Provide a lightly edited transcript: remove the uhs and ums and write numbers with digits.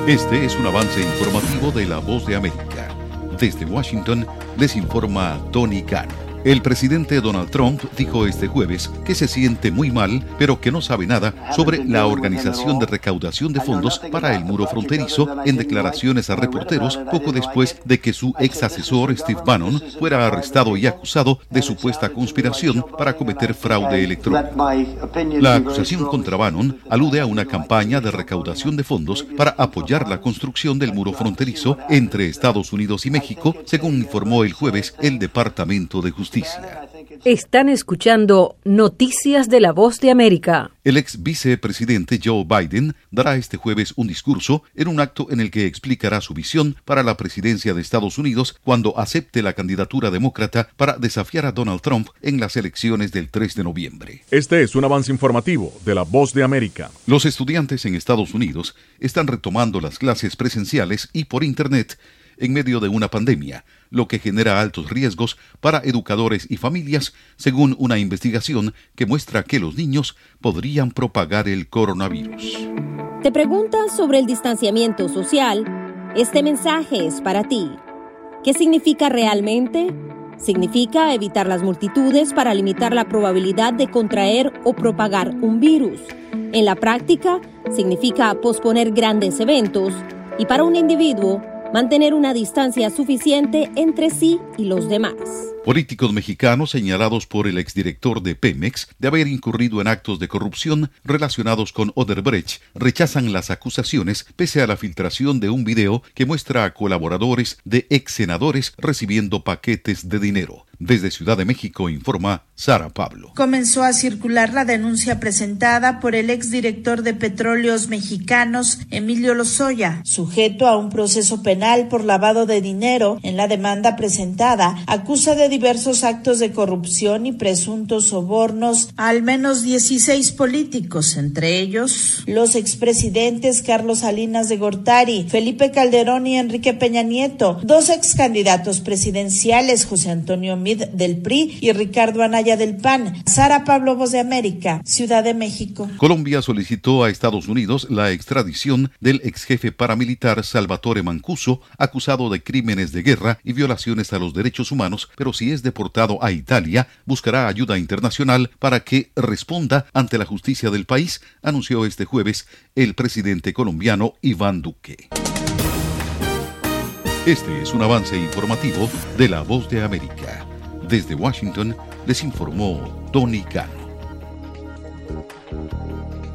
Este es un avance informativo de La Voz de América. Desde Washington les informa Tony Cano. El presidente Donald Trump dijo este jueves que se siente muy mal, pero que no sabe nada sobre la organización de recaudación de fondos para el muro fronterizo en declaraciones a reporteros poco después de que su ex asesor Steve Bannon fuera arrestado y acusado de supuesta conspiración para cometer fraude electoral. La acusación contra Bannon alude a una campaña de recaudación de fondos para apoyar la construcción del muro fronterizo entre Estados Unidos y México, según informó el jueves el Departamento de Justicia. Están escuchando Noticias de La Voz de América. El ex vicepresidente Joe Biden dará este jueves un discurso en un acto en el que explicará su visión para la presidencia de Estados Unidos cuando acepte la candidatura demócrata para desafiar a Donald Trump en las elecciones del 3 de noviembre. Este es un avance informativo de La Voz de América. Los estudiantes en Estados Unidos están retomando las clases presenciales y por Internet en medio de una pandemia, lo que genera altos riesgos para educadores y familias, según una investigación que muestra que los niños podrían propagar el coronavirus. ¿Te preguntas sobre el distanciamiento social? Este mensaje es para ti. ¿Qué significa realmente? Significa evitar las multitudes para limitar la probabilidad de contraer o propagar un virus. En la práctica, significa posponer grandes eventos y para un individuo, mantener una distancia suficiente entre sí y los demás. Políticos mexicanos señalados por el exdirector de Pemex de haber incurrido en actos de corrupción relacionados con Odebrecht rechazan las acusaciones pese a la filtración de un video que muestra a colaboradores de ex senadores recibiendo paquetes de dinero. Desde Ciudad de México informa Sara Pablo. Comenzó a circular la denuncia presentada por el exdirector de Petróleos Mexicanos, Emilio Lozoya, sujeto a un proceso penal por lavado de dinero. En la demanda presentada, acusa de diversos actos de corrupción y presuntos sobornos a al menos 16 políticos, entre ellos los expresidentes Carlos Salinas de Gortari, Felipe Calderón y Enrique Peña Nieto, dos excandidatos presidenciales, José Antonio Meade del PRI y Ricardo Anaya del PAN. Sara Pablo, Voz de América, Ciudad de México. Colombia solicitó a Estados Unidos la extradición del exjefe paramilitar Salvatore Mancuso, acusado de crímenes de guerra y violaciones a los derechos humanos, pero si es deportado a Italia, buscará ayuda internacional para que responda ante la justicia del país, anunció este jueves el presidente colombiano Iván Duque. Este es un avance informativo de La Voz de América. Desde Washington les informó Tony Cano.